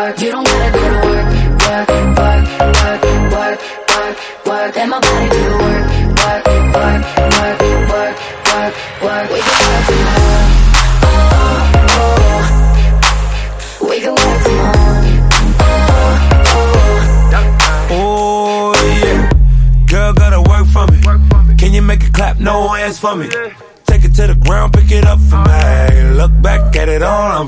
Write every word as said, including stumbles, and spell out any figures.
work. You don't gotta go to work, work, work, work, work, work, work. Let my body do the work, work, work, work, work, work, work. We can work tomorrow. Oh, oh. We can work tomorrow. Oh, oh. Oh yeah. Girl gotta work for me. Can you make it clap? No hands for me. Take it to the ground, pick it up for me. Look back at it all. I'm